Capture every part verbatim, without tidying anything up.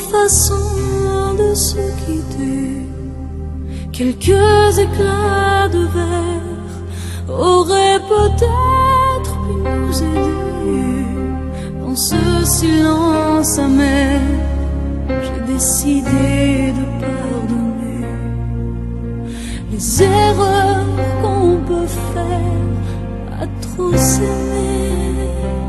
façon de se quitter. Quelques éclats de verre auraient peut-être pu nous aider. Dans ce silence amer, j'ai décidé de pardonner les erreurs qu'on peut faire à trop s'aimer.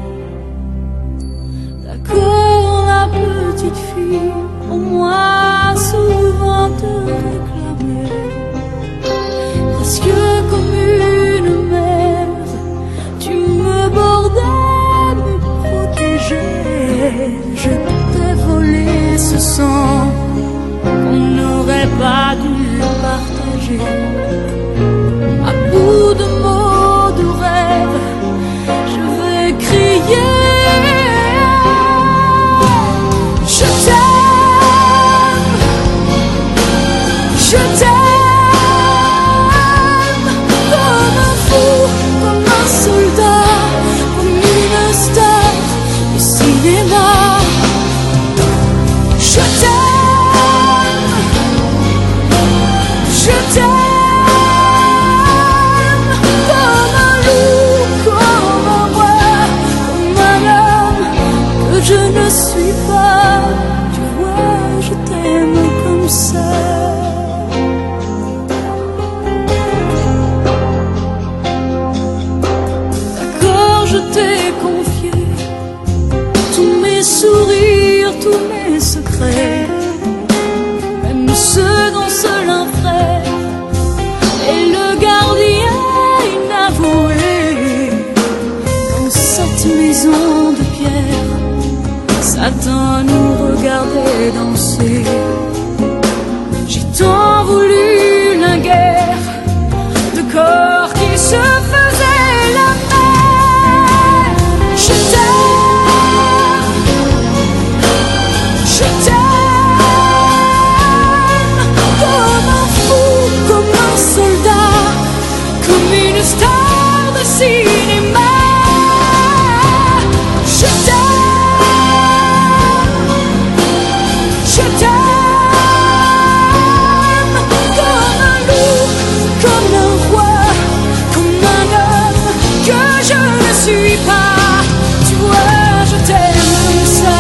D'accord, la petite fille, pour moi souvent te réclamait, presque comme une mère, tu me bordais, me protégeais. Je t'ai volé ce sang qu'on n'aurait pas dû partager. À bout de mots, de rêves, je vais crier. Je t'aime, je t'aime, comme un fou, comme un soldat, comme une star du cinéma. Je t'aime, je t'aime, comme un loup, comme un roi, comme un homme que je ne suis pas. Tu vois, je t'aime comme ça. D'accord, je t'ai confié tous mes sourires, tous mes secrets, même ceux dont seul un frère est le gardien inavoué. Dans cette maison de pierre, Satan nous regardait danser. J'ai tant voulu la guerre de corps qui se faisaient la paix. Je t'aime, je t'aime, comme un fou, comme un soldat, comme une star de cinéma. Je t'aime, je t'aime, comme un loup, comme un roi, comme un homme que je ne suis pas. Tu vois, je t'aime comme ça.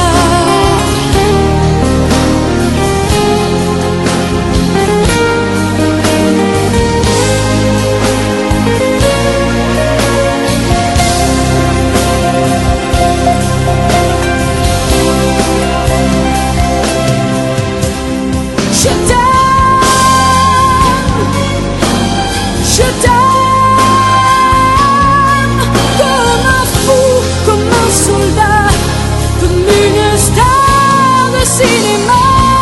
Je t'aime, je t'aime, comme un fou, comme un soldat, comme une star de cinéma.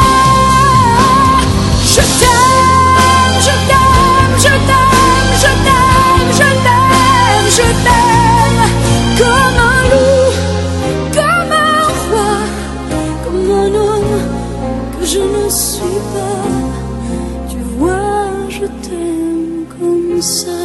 Je t'aime, je t'aime, je t'aime, je t'aime, je t'aime, je t'aime, comme un loup, comme un roi, comme un homme que je ne suis pas. Tu vois, je t'aime comme ça.